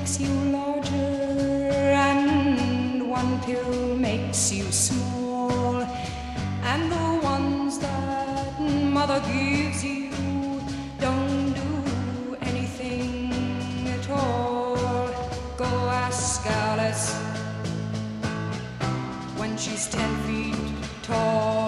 makes you larger, and one pill makes you small, and the ones that mother gives you don't do anything at all. Go ask Alice when she's 10 feet tall.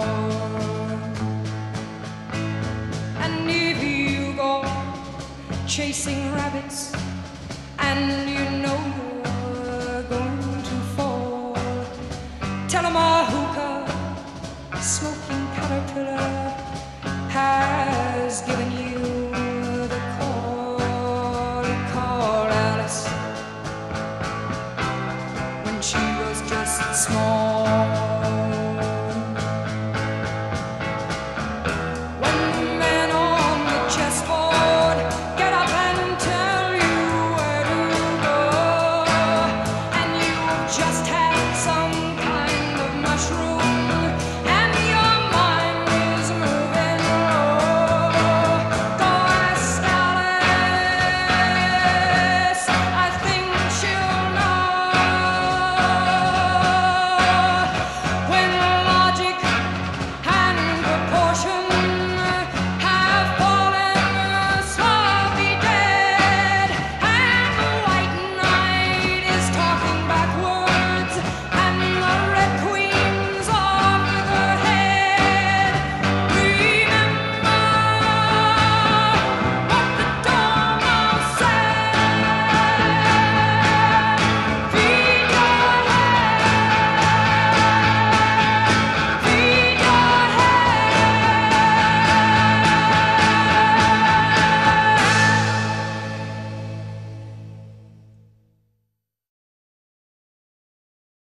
And if you go chasing rabbits and you know you're going to fall, tell 'em a hookah smoking caterpillar has given you the call.